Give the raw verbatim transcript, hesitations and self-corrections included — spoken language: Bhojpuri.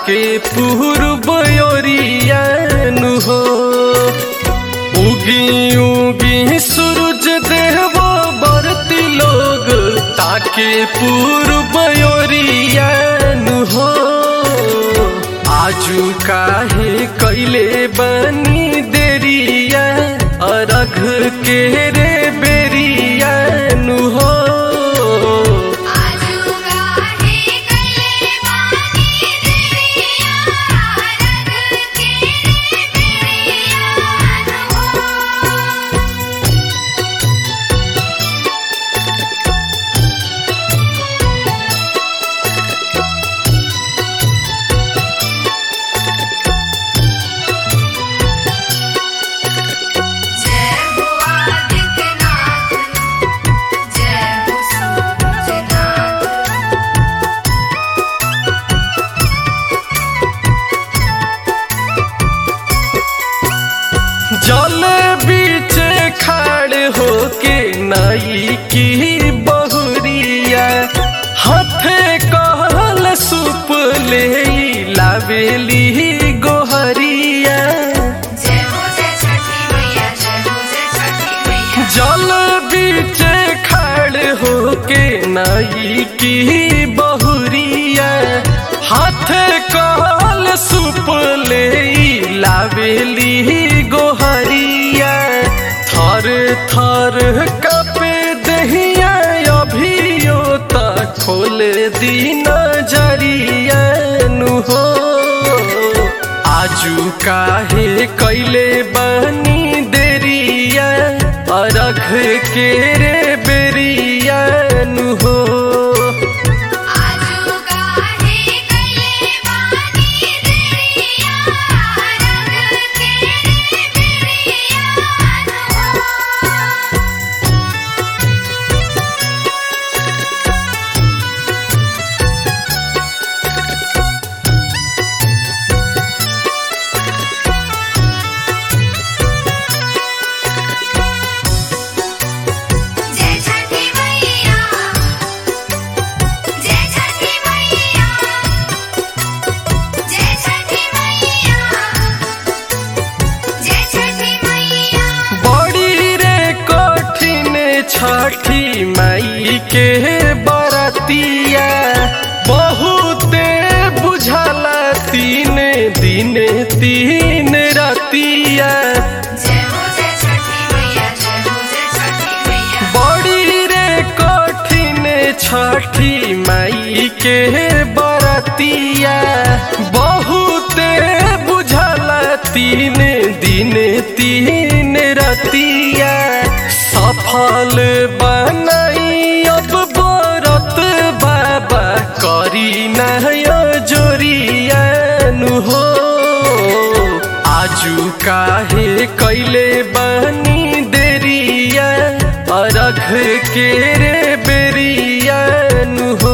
ताके पूर्व ओरियानु हो। उगी उगी सूरज देव बरती लोग ताके पूर्व ओरियानु हो। आजू काहे कैले बनी देरिया अरघ के रे बेरियानु हो। जल बीचे खाड़ होके नई की बहुरिया हाथे कहल सूप ले लावेली गोहरिया। जल बीचे खाड़ होके नई की बहुरिया हाथे कहल सूप ले लावेली गोहरिया। थर थर कपे दहिया अभियो त खोल दी नजरिया नु हो। आजू काहे कैले बनी देरिया अरघ के रे बेरिया नु हो। छठी माई के बरतिया बहुते बुझाला तीन दिन तीन रतिया। बड़ी रे कठिन छठी माई के बरतिया बहुते बुझाला तीन दिन तीन रतिया। सफल बनाई अब बरत बाबा करी नय जोरियानु हो। आजू काहे कैले बनी देरिया अरघ के रे बेरियानु हो।